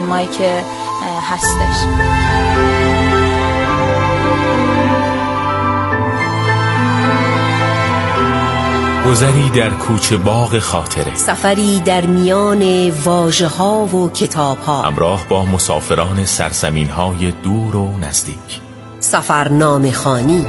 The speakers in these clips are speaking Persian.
مایی که هستش. گذری در کوچه باغ خاطره، سفری در میان واژه‌ها و کتاب‌ها، همراه با مسافران سرزمین‌های دور و نزدیک. سفرنامه خوانی.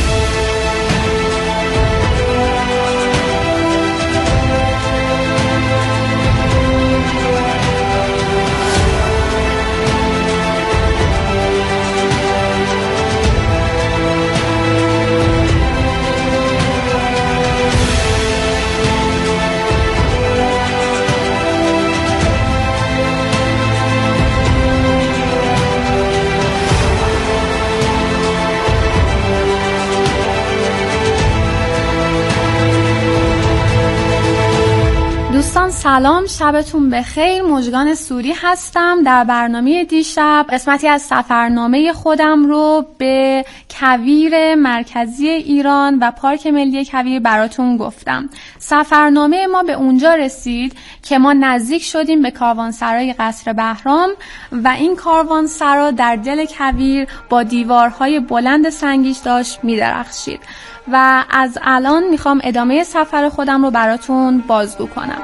دوستان سلام، شبتون بخیر. مژگان سوری هستم. در برنامه دیشب قسمتی از سفرنامه خودم رو به کویر مرکزی ایران و پارک ملی کویر براتون گفتم. سفرنامه ما به اونجا رسید که ما نزدیک شدیم به کاروانسرای قصر بهرام و این کاروانسرا در دل کویر با دیوارهای بلند سنگیش داشت می‌درخشید و از الان میخوام ادامه سفر خودم رو براتون بازگو کنم.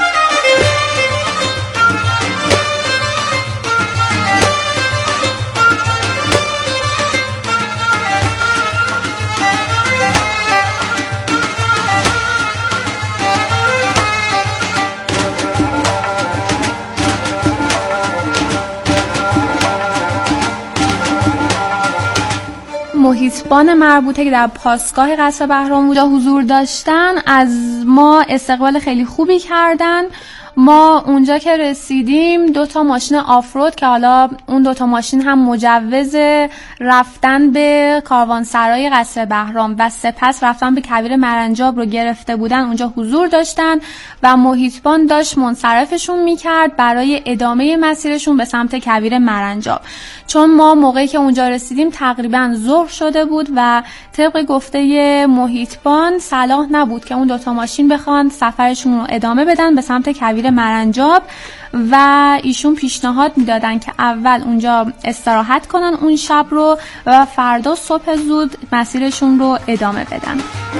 محیطبان مربوطه که در پاسگاه قصر بهرام اونجا حضور داشتن از ما استقبال خیلی خوبی کردن. ما اونجا که رسیدیم 2 ماشین آفرود که حالا اون 2 ماشین هم مجوز رفتن به کاروانسرای قصر بهرام و سپس رفتن به کویر مرنجاب رو گرفته بودن اونجا حضور داشتن و محیطبان داشت منصرفشون میکرد برای ادامه مسیرشون به سمت کویر مرنجاب. چون ما موقعی که اونجا رسیدیم تقریبا ظهر شده بود و طبق گفته محیطبان صلاح نبود که اون 2 ماشین بخوان سفرشون رو ادامه بدن به سمت کویر مرنجاب و ایشون پیشنهاد میدادن که اول اونجا استراحت کنن اون شب رو و فردا صبح زود مسیرشون رو ادامه بدن.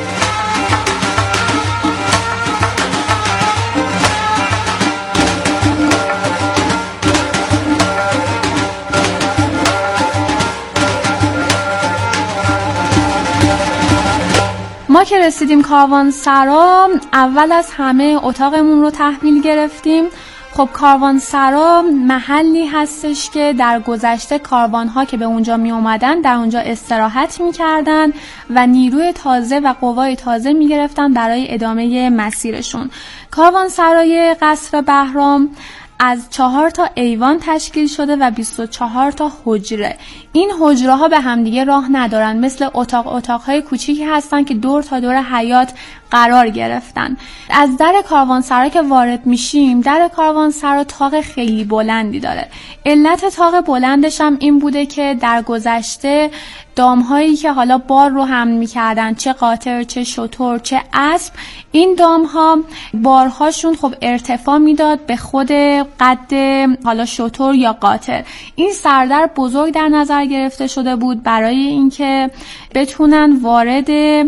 ما که رسیدیم کاروانسرا اول از همه اتاقمون رو تحویل گرفتیم. خب کاروانسرا محلی هستش که در گذشته کاروان‌ها که به اونجا می اومدن در اونجا استراحت می‌کردن و نیروی تازه و قوای تازه می‌گرفتن برای ادامه مسیرشون. کاروانسرای قصر بهرام از 4 ایوان تشکیل شده و 24 حجره. این حجره ها به همدیگه راه ندارن، مثل اتاقهای کوچیکی هستن که دور تا دور حیاط قرار گرفتن. از در کاروانسرا که وارد میشیم، در کاروانسرا طاق خیلی بلندی داره. علت طاق بلندش هم این بوده که در گذشته دامهایی که حالا بار رو حمل میکردن، چه قاطر چه شتر چه اسب، این دامها بارهاشون خب ارتفاع میداد به خود قد حالا شتر یا قاطر. این سردر بزرگ در نظر گرفته شده بود برای اینکه بتونن وارد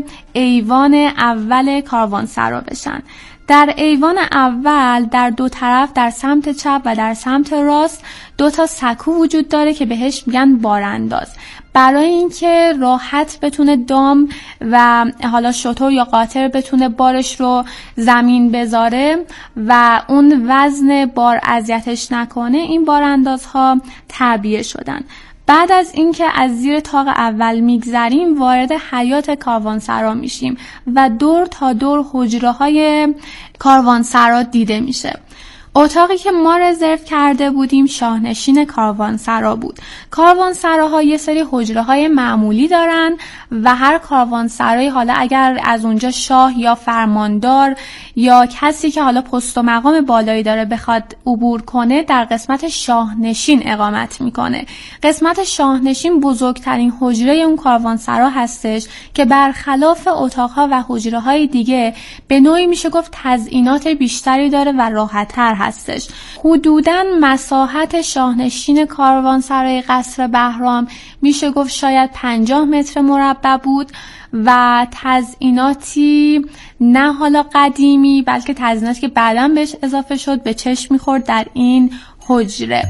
ایوان اول کاروانسرا بشن. در ایوان اول در 2 طرف در سمت چپ و در سمت راست 2 سکو وجود داره که بهش میگن بارانداز، برای اینکه راحت بتونه دام و حالا شتر یا قاطر بتونه بارش رو زمین بذاره و اون وزن بار اذیتش نکنه. این باراندازها تعبیه شدن. بعد از اینکه از زیر طاق اول میگذریم وارد حیاط کاروانسرا میشیم و دور تا دور حجره‌های کاروانسرا دیده میشه. اتاقی که ما رزرو کرده بودیم شاهنشین کاروانسرا بود. کاروانسراها یه سری حجره‌های معمولی دارن و هر کاروانسرایی حالا اگر از اونجا شاه یا فرماندار یا کسی که حالا پست و مقام بالایی داره بخواد عبور کنه در قسمت شاهنشین اقامت میکنه. قسمت شاهنشین بزرگترین حجره اون کاروانسرا هستش که برخلاف اتاقها و حجره‌های دیگه به نوعی میشه گفت تزئینات بیشتری داره و راحت‌تر هستش. حدوداً مساحت شاهنشین کاروانسرای قصر بهرام میشه گفت شاید 50 متر مربع بود و تزئیناتی نه حالا قدیمی بلکه تزئیناتی که بعداً بهش اضافه شد به چشم میخورد در این حجره.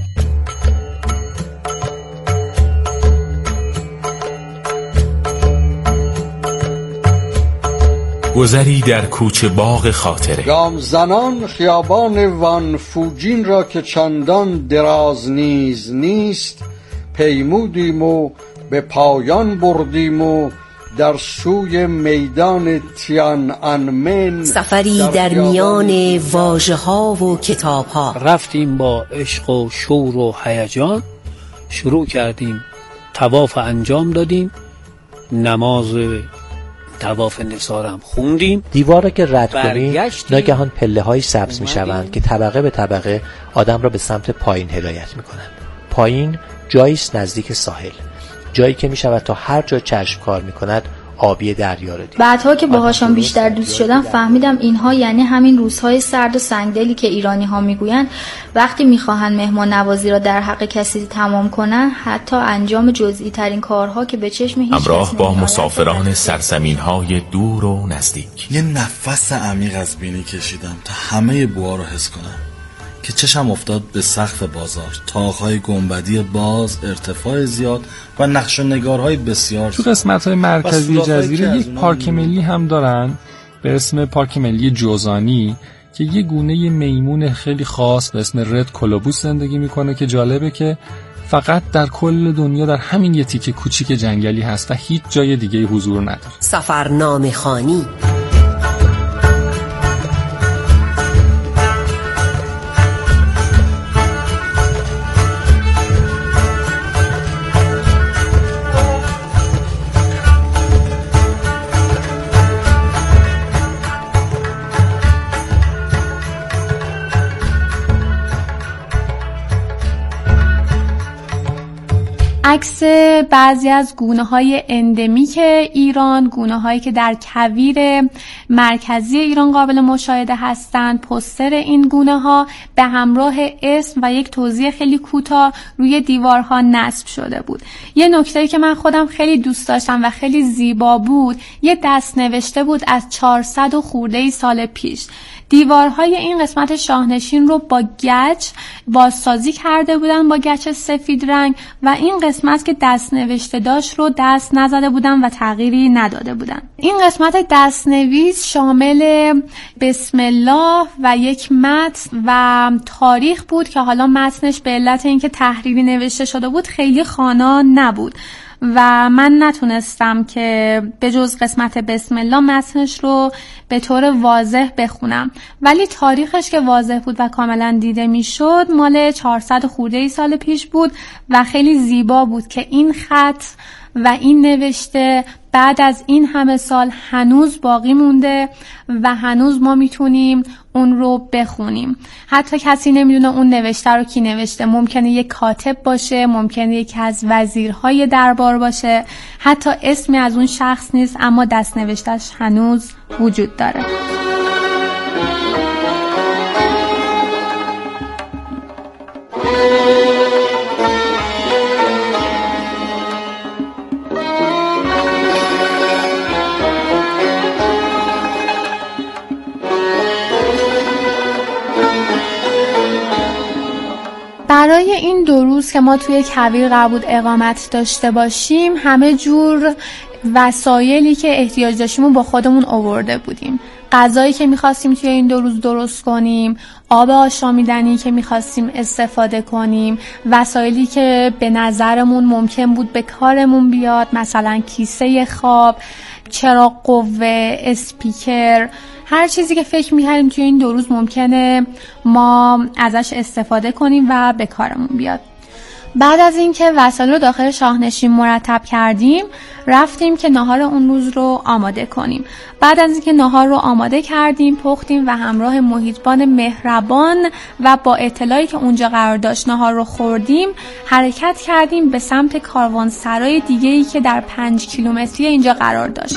گذری در کوچه باغ خاطره. گام زنان خیابان وان فوجین را که چندان دراز نیست پیمودیم و به پایان بردیم و در سوی میدان تیان انمن سفری در میان واژه ها و کتاب ها رفتیم با عشق و شور و هیجان، شروع کردیم طواف انجام دادیم، نماز طواف نثارم خوندیم. دیوار را که رد کنیم ناگهان پله های سبز می شوند که طبقه به طبقه آدم را به سمت پایین هدایت می کنند. پایین جاییست نزدیک ساحل، جایی که می شود تا هر جا چشم کار می کند آبی دریا رو دید. بعدها که باهاشون بیشتر دوست شدم فهمیدم اینها یعنی همین روزهای سرد و سنگدلی که ایرانی ها میگویند وقتی میخواهند مهمان نوازی را در حق کسی تمام کنن حتی انجام جزئی ترین کارها که به چشم هیچ همراه با مسافران سرزمین های دور و نزدیک یه نفس عمیق از بینی کشیدم تا همه بوها رو حس کنم که چشم افتاد به سقف بازار، طاق‌های گنبدی باز، ارتفاع زیاد و نقش و نگارهای بسیار زیاد. تو قسمت‌های مرکزی جزیره یک پارک ملی هم دارن به اسم پارک ملی جوزانی که یه گونه میمون خیلی خاص به اسم رد کولوبوس زندگی میکنه که جالبه که فقط در کل دنیا در همین یه تیکه کوچیک جنگلی هست و هیچ جای دیگه حضور نداره. سفرنامه خوانی. عکس بعضی از گونه‌های اندمیک ایران، گونه‌هایی که در کویر مرکزی ایران قابل مشاهده هستند. پوستر این گونه‌ها به همراه اسم و یک توضیح خیلی کوتاه روی دیوارها نصب شده بود. یه نکته‌ای که من خودم خیلی دوست داشتم و خیلی زیبا بود، یه دست‌نوشته بود از 400 و خورده سال پیش. دیوارهای این قسمت شاهنشین رو با گچ بازسازی کرده بودن، با گچ سفید رنگ، و این قسمت که دست نوشته داشت رو دست نزده بودن و تغییری نداده بودن. این قسمت دستنویس شامل بسم الله و یک متن و تاریخ بود که حالا متنش به علت اینکه تحریری نوشته شده بود خیلی خوانا نبود و من نتونستم که به جز قسمت بسم الله متنش رو به طور واضح بخونم، ولی تاریخش که واضح بود و کاملا دیده میشد مال 400 خورده سال پیش بود و خیلی زیبا بود که این خط و این نوشته بعد از این همه سال هنوز باقی مونده و هنوز ما میتونیم اون رو بخونیم. حتی کسی نمیدونه اون نوشته رو کی نوشته، ممکنه یک کاتب باشه، ممکنه یکی از وزیرهای دربار باشه، حتی اسمی از اون شخص نیست اما دست نوشتهش هنوز وجود داره. برای این 2 روز که ما توی کویر قرار بود اقامت داشته باشیم همه جور وسایلی که احتیاج داشتیم رو با خودمون آورده بودیم. غذایی که می‌خواستیم توی این 2 روز درست کنیم، آب آشامیدنی که می‌خواستیم استفاده کنیم، وسایلی که به نظرمون ممکن بود به کارمون بیاد، مثلا کیسه خواب، چراغ قوه، اسپیکر، هر چیزی که فکر می‌کردیم توی این 2 روز ممکنه ما ازش استفاده کنیم و به کارمون بیاد. بعد از اینکه وسایل رو داخل شاهنشین مرتب کردیم رفتیم که ناهار اون روز رو آماده کنیم. بعد از اینکه ناهار رو آماده کردیم پختیم و همراه محیطبان مهربان و با اطلاعی که اونجا قرار داشت ناهار رو خوردیم حرکت کردیم به سمت کاروانسرای دیگه‌ای که در 5 کیلومتری اینجا قرار داشت.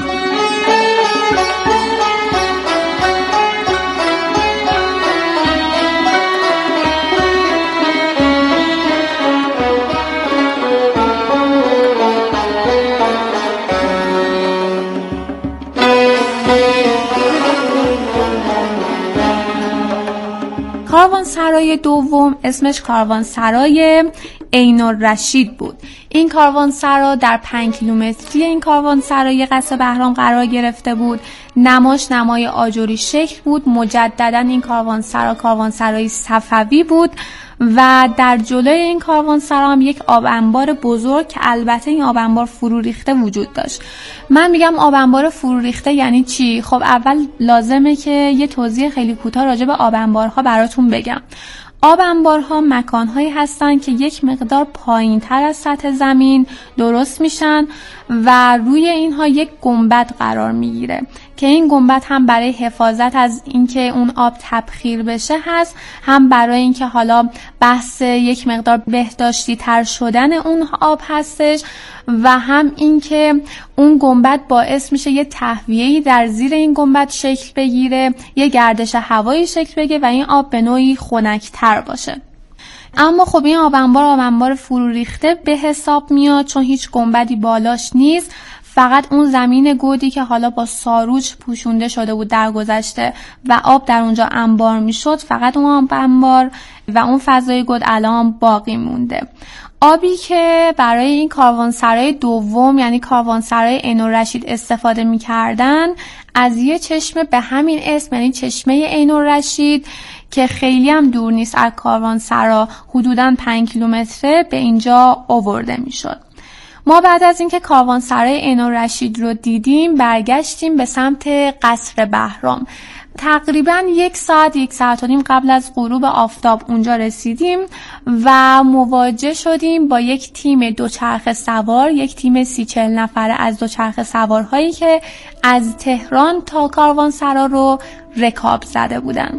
کاروانسرای دوم اسمش کاروانسرای عین الرشید بود. این کاروانسرا در 5 کیلومتری این کاروانسرای قصر بهرام قرار گرفته بود. نماش نمای آجری شکل بود. مجددا این کاروانسرای صفوی بود و در جلوی این کاروانسرا هم یک آب انبار بزرگ که البته این آب انبار فرو ریخته وجود داشت. من میگم آب انبار فرو ریخته یعنی چی؟ خب اول لازمه که یه توضیح خیلی کوتاه راجع به آب انبارها براتون بگم. آب انبارها مکانهایی هستن که یک مقدار پایین‌تر از سطح زمین درست میشن و روی اینها یک گنبد قرار میگیره که این گنبد هم برای حفاظت از اینکه اون آب تبخیر بشه هست، هم برای اینکه حالا بحث یک مقدار بهداشتی تر شدن اون آب هستش و هم اینکه اون گنبد باعث میشه یه تهویه‌ای در زیر این گنبد شکل بگیره، یه گردش هوایی شکل بگیره و این آب به نوعی خنک‌تر باشه. اما خب این آب انبار فرو ریخته به حساب میاد چون هیچ گنبدی بالاش نیست، فقط اون زمین گودی که حالا با ساروج پوشونده شده بود در گذشته و آب در اونجا انبار میشد، فقط اون آب انبار و اون فضای گود الان باقی مونده. آبی که برای این کاروانسرای دوم یعنی کاروانسرای عین الرشید استفاده می‌کردن از یه چشمه به همین اسم یعنی چشمه عین الرشید که خیلی هم دور نیست از کاروانسرا، حدوداً 5 کیلومتره به اینجا آورده میشد. ما بعد از اینکه کاروانسرای عین الرشید رو دیدیم برگشتیم به سمت قصر بهرام. تقریباً 1 ساعت و نیم قبل از غروب آفتاب اونجا رسیدیم و مواجه شدیم با یک تیم دوچرخه سوار، یک تیم 30-40 نفره از دوچرخه سوارهایی که از تهران تا کاروانسرا رو رکاب زده بودن.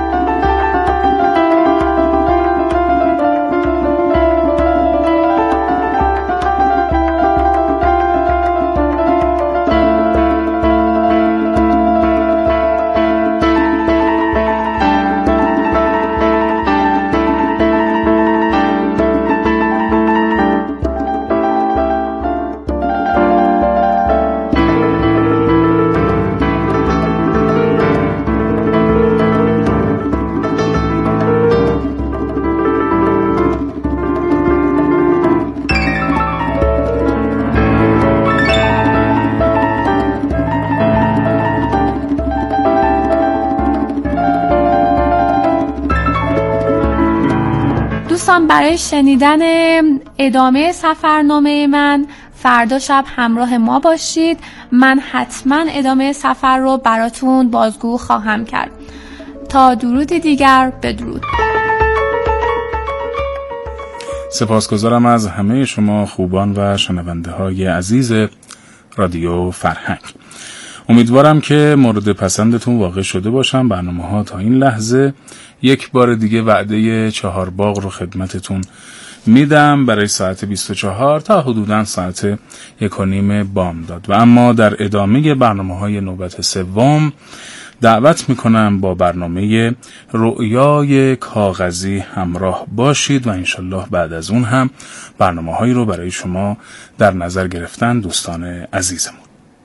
برای شنیدن ادامه سفرنامه من فردا شب همراه ما باشید. من حتما ادامه سفر رو براتون بازگو خواهم کرد. تا درودی دیگر، بدرود. سپاسگزارم از همه شما خوبان و شنونده های عزیز رادیو فرهنگ. امیدوارم که مورد پسندتون واقع شده باشم. برنامه‌ها تا این لحظه یک بار دیگه وعده 4 باغ رو خدمتتون میدم برای ساعت 24 تا حدوداً ساعت 1:30 بامداد. و اما در ادامه برنامه‌های نوبت سوم دعوت میکنم با برنامه رؤیای کاغذی همراه باشید و انشالله بعد از اون هم برنامه‌هایی رو برای شما در نظر گرفتن دوستان عزیزمون.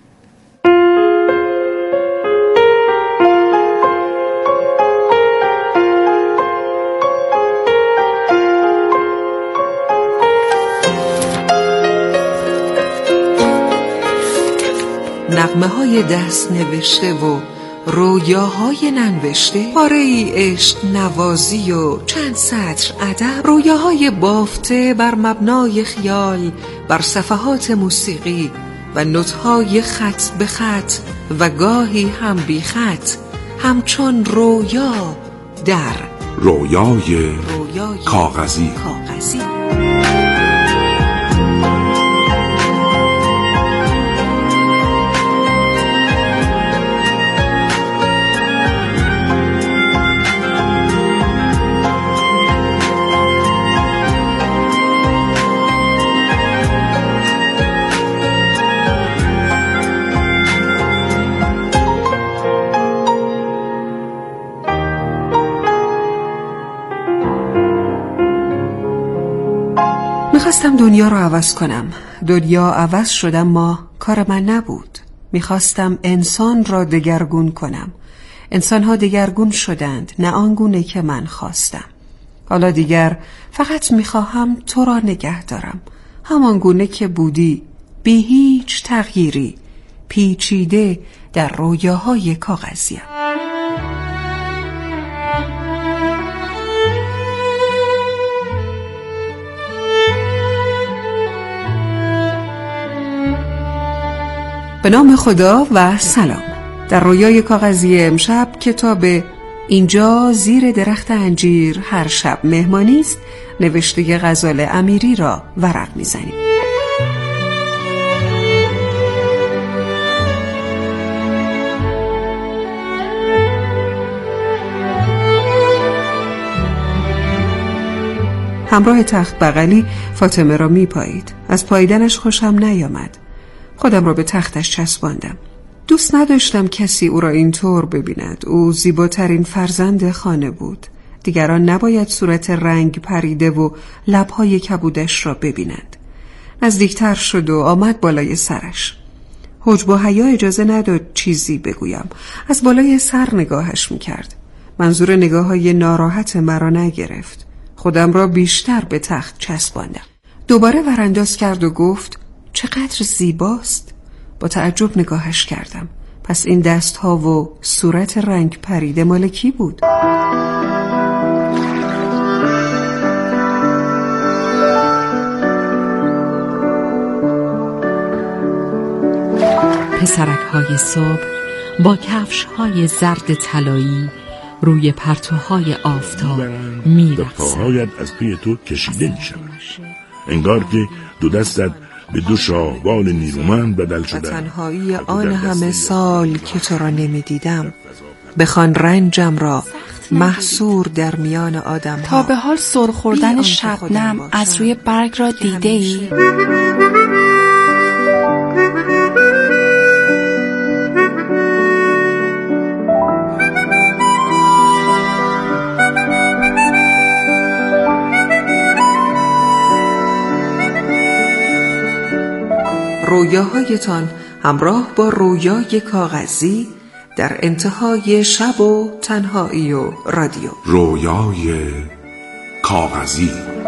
نغمه های دست نوشته و رویاهای ننوشته، پاره ای عشق نوازی و چند سطر ادب، رویاهای بافته بر مبنای خیال بر صفحات موسیقی و نوت‌های خط به خط و گاهی هم بی خط، همچون رویا در رویای کاغذی. میخواستم دنیا رو عوض کنم. دنیا عوض شد اما کار من نبود. میخواستم انسان را دگرگون کنم. انسانها دگرگون شدند، نه آنگونه که من خواستم. حالا دیگر فقط میخواهم تو را نگه دارم، همانگونه که بودی، بی هیچ تغییری، پیچیده در رویاهای کاغذیم. به نام خدا و سلام. در رویای کاغذی امشب کتاب اینجا زیر درخت انجیر هر شب مهمانی است نوشته غزال امیری را ورق میزنیم. همراه تخت بغلی فاطمه را میپایید. از پاییدنش خوشم نیامد. خودم را به تختش چسباندم. دوست نداشتم کسی او را اینطور ببیند. او زیباترین فرزند خانه بود. دیگران نباید صورت رنگ پریده و لبهای کبودش را ببینند. نزدیکتر شد و آمد بالای سرش. حجب و حیا اجازه نداد چیزی بگویم. از بالای سر نگاهش میکرد. منظور نگاههای ناراحت مرا نگرفت. خودم را بیشتر به تخت چسباندم. دوباره ورانداز کرد و گفت چقدر زیباست. با تعجب نگاهش کردم. پس این دستها و صورت رنگ پریده مال کی بود؟ پسرک‌های صبح با کفش‌های زرد طلایی روی پرتوهای آفتاب می‌رقصند. پاهایت از پی تو کشیده می‌شود. انگار که دو دستت به دو شاهبال نیرومند بدل شده. تنهایی آن همه سال که تو را نمی‌دیدم، بخوان رنجم را محصور در میان آدم ها. تا به حال سر خوردن شبنم از روی برگ را دیده ای؟ رویاهایتان همراه با رویای کاغذی در انتهای شب و تنهایی و رادیو. رویای کاغذی.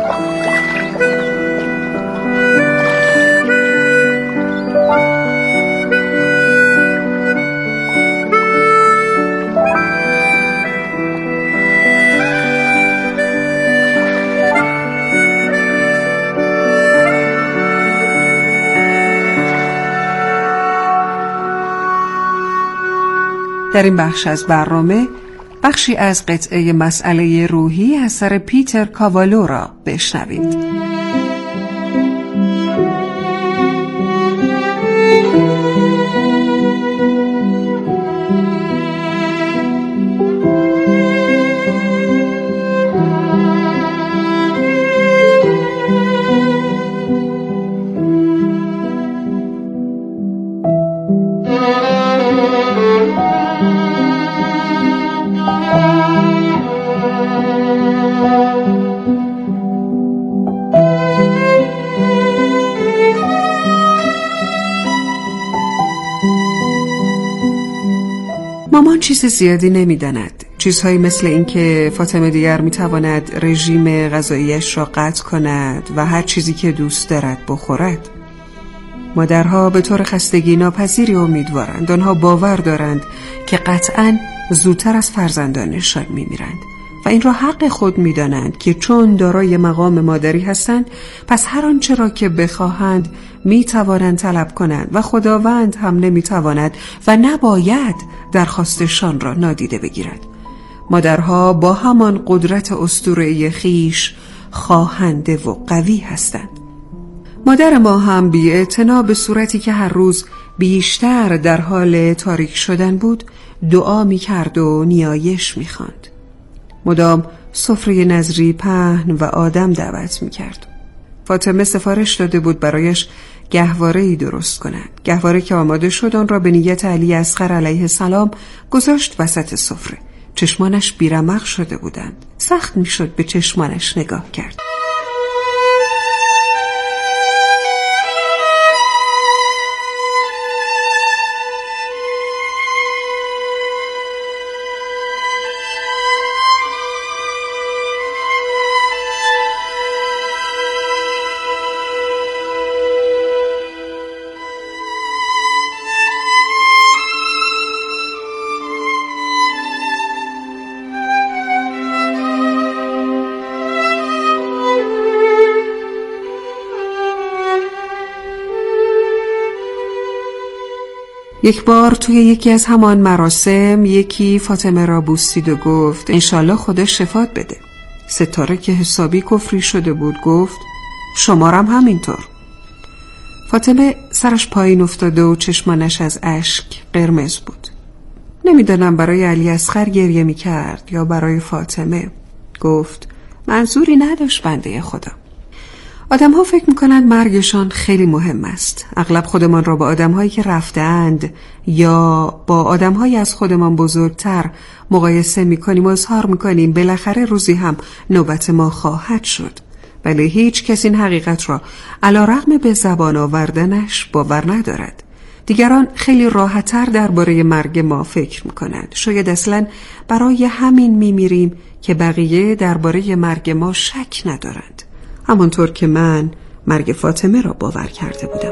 در این بخش از برنامه بخشی از قطعه مسئله روحی اثر پیتر کاوالو را بشنوید. مامان چیز زیادی نمی‌داند. چیزهایی مثل این که فاطمه دیگر می‌تواند رژیم غذاییش را قطع کند و هر چیزی که دوست دارد بخورد. مادرها به طور خستگی ناپذیری امیدوارند. آنها باور دارند که قطعاً زودتر از فرزندانشان می‌میرند و این را حق خود می‌دانند که چون دارای مقام مادری هستند، پس هر آنچه را که بخواهند می‌توانند طلب کنند و خداوند هم نمی‌تواند و نباید درخواستشان را نادیده بگیرد. مادرها با همان قدرت اسطوره‌ای خویش خواهنده و قوی هستند. مادر ما هم بی‌اعتنا به صورتی که هر روز بیشتر در حال تاریک شدن بود دعا می‌کرد و نیایش می‌خواند. مدام سفره نظری پهن و آدم دعوت می‌کرد. فاطمه سفارش داده بود برایش گهواره‌ای درست کند. گهواره که آماده شد آن را به نیت علی اصغر علیه السلام گذاشت وسط سفره. چشمانش بیرمق شده بودند. سخت می‌شد به چشمانش نگاه کرد. یک بار توی یکی از همان مراسم یکی فاطمه را بوسید و گفت انشالله خدا شفات بده. ستاره که حسابی کفری شده بود گفت شمارم همینطور. فاطمه سرش پایین افتاده و چشمانش از اشک قرمز بود. نمیدانم برای علی اصغر گریه میکرد یا برای فاطمه. گفت منظوری نداشت بنده خدا. آدم ها فکر میکنند مرگشان خیلی مهم است. اغلب خودمان را با آدم هایی که رفتند یا با آدم هایی از خودمان بزرگتر مقایسه میکنیم و اظهار میکنیم بالاخره روزی هم نوبت ما خواهد شد. ولی هیچ کس این حقیقت را علیرغم به زبان آوردنش باور ندارد. دیگران خیلی راحت‌تر درباره مرگ ما فکر میکنند. شاید اصلاً برای همین میمیریم که بقیه درباره مرگ ما شک ندارند. همانطور که من مرگ فاطمه را باور کرده بودم.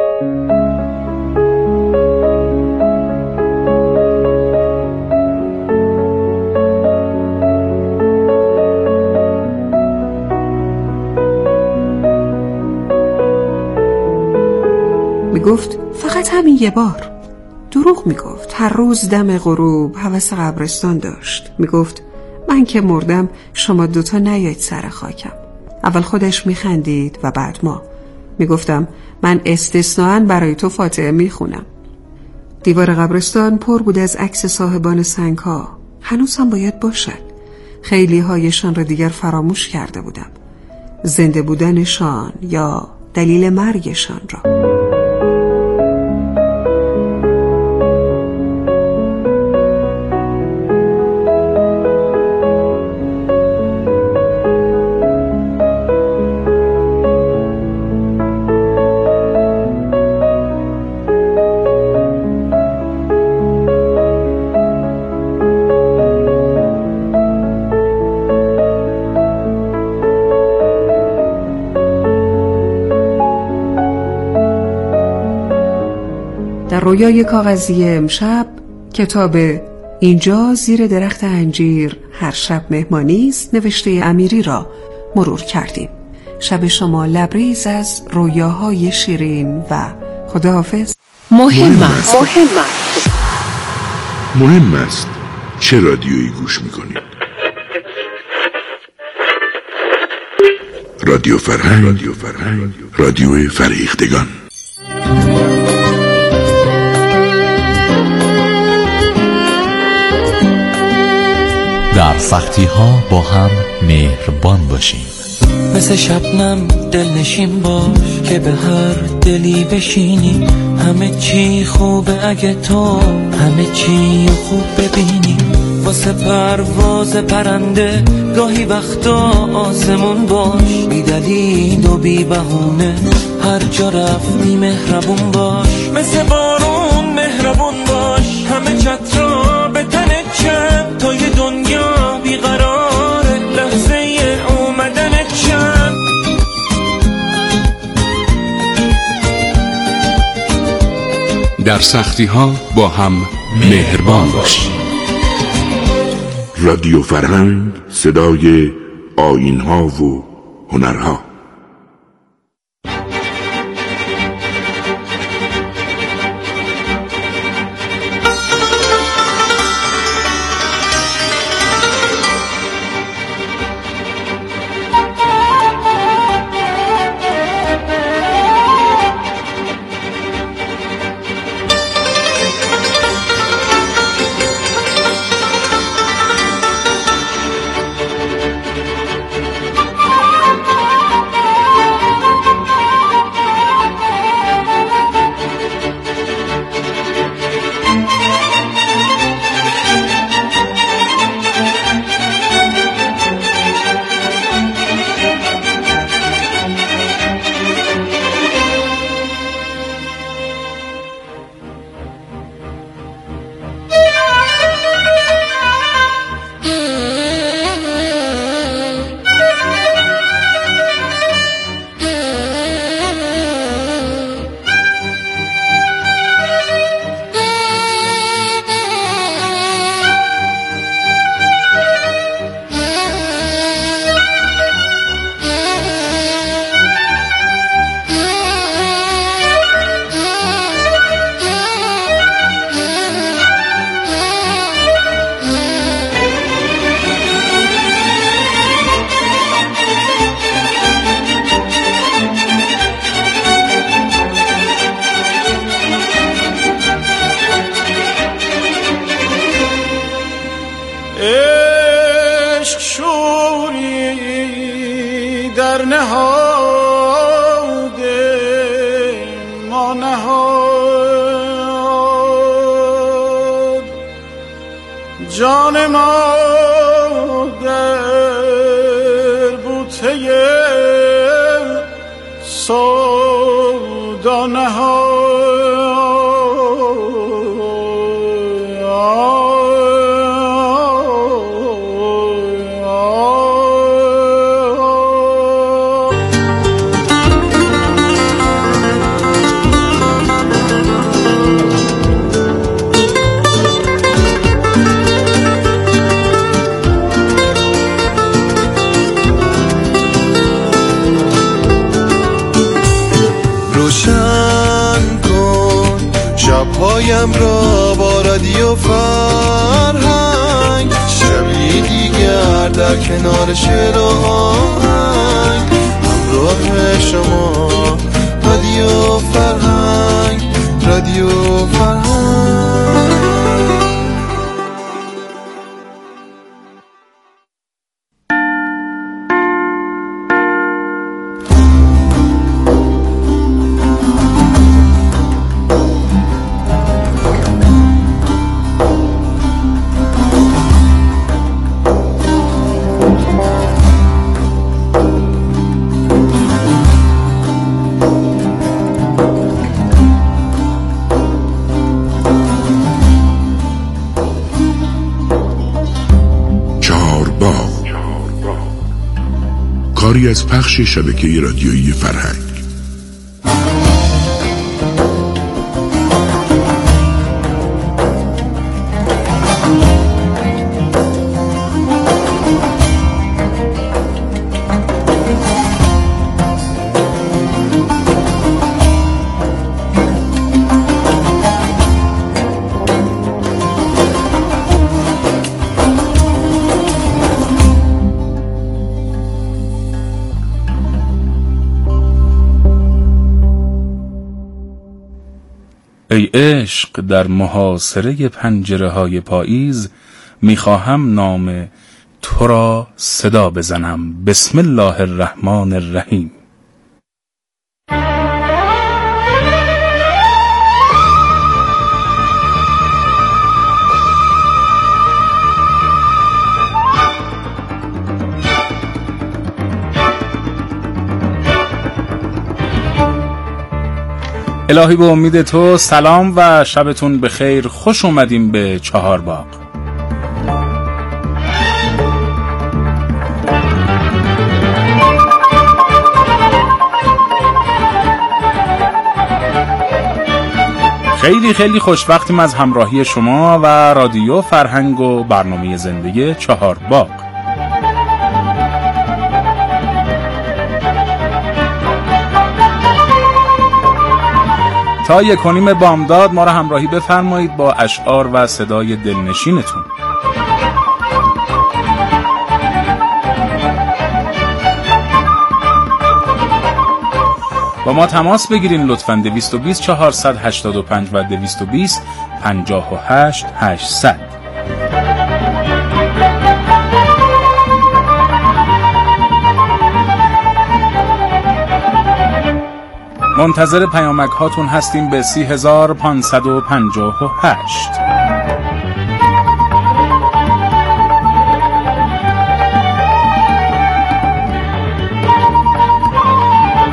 میگفت فقط همین یه بار. دروغ میگفت. هر روز دم غروب هوس قبرستان داشت. میگفت من که مردم شما دوتا نیاید سر خاکم. اول خودش میخندید و بعد ما. میگفتم من استثناءً برای تو فاتحه میخونم. دیوار قبرستان پر بود از عکس صاحبان سنگ ها. هنوز هم باید باشد. خیلی هایشان را دیگر فراموش کرده بودم. زنده بودنشان یا دلیل مرگشان را. در رویای کاغذی امشب کتاب اینجا زیر درخت انجیر هر شب مهمانی است نوشته امیری را مرور کردیم. شب شما لبریز از رویاهای شیرین و خداحافظ. مهم است چه رادیویی گوش میکنید. رادیو فرهنگ، رادیو فریختگان. در سختی ها با هم مهربان باشیم. مثل شبنم دلنشین باش که به هر دلی بشینی. همه چی خوبه اگه تو همه چی خوب ببینی. واسه پرواز پرنده گاهی وقتا آسمون باش. بی دلیل و بی بهونه هر جا رفتی مهربون باش. مثل بارون مهربون باش. همه چترا به تنت چند تا یه دنیا بیقراره لحظه اومدنت چند. در سختی ها با هم مهربان باشیم. رادیو فرهنگ، صدای آیین ها و هنرها. ما در بوته سودا نهاد پایم را با رادیو فرهنگ شبی دیگر در کنار شعر و آهنگ همراه شما رادیو فرهنگ رادیو فرهنگ. کاری از پخش شبکه رادیویی فرهنگ. ای عشق در محاصره پنجره های پاییز، میخواهم نام تو را صدا بزنم. بسم الله الرحمن الرحیم. الهی به امید تو سلام و شبتون بخیر. خوش اومدیم به چهارباغ. خیلی خیلی خوشوقتیم از همراهی شما و رادیو فرهنگ و برنامه زندگی چهارباغ. تا 1:30 بامداد ما را همراهی بفرمایید با اشعار و صدای دلنشینتون. با ما تماس بگیرین لطفاً 220 485 و 220 58 800. منتظر پیامک هاتون هستیم به 30558.